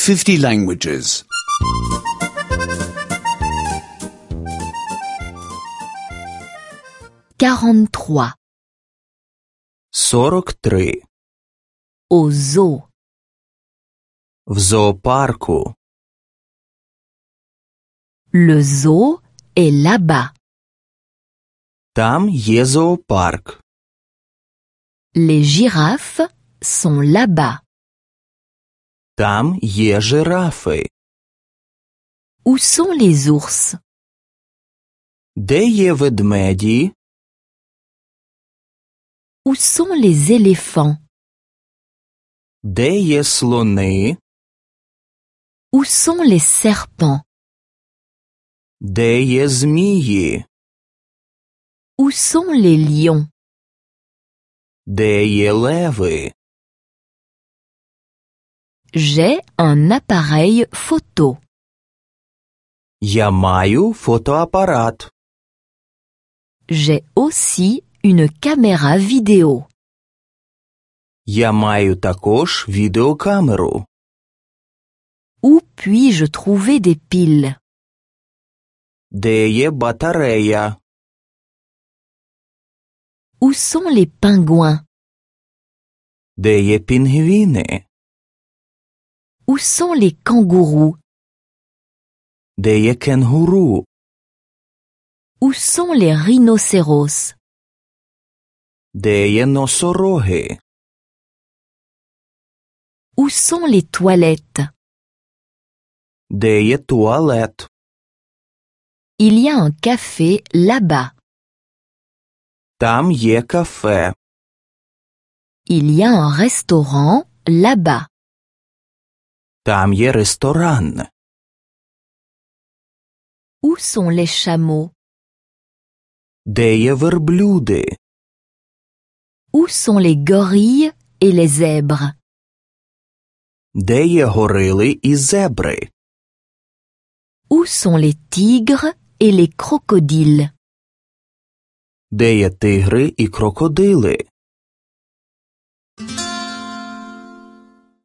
50 languages. 43. 43. Au zoo. В зоопарку. Le zoo est là-bas. Там є зоопарк. Les girafes sont là-bas. Там є жирафи. Où sont les ours? Де є ведмеді? Où sont les éléphants? Де є слони? Où sont les serpents? Де є змії? Où sont les lions? Де є леви? J'ai un appareil photo. Я маю фотоапарат. J'ai aussi une caméra vidéo. Я маю також відеокамеру. Où puis-je trouver des piles? Де є батарея? Où sont les pingouins? Де є пінгвіни? Où sont les kangourous? Де є кенгуру? Où sont les rhinocéros? Де є носороги? Où sont les toilettes? Де є туалет? Il y a un café là-bas. Там є кафе. Il y a un restaurant là-bas. Там є ресторан. Où sont les chameaux? Де є верблюди? Où sont les gorilles et les zèbres? Де є горили і зебри? Où sont les tigres et les crocodiles? Де є тигри і крокодили?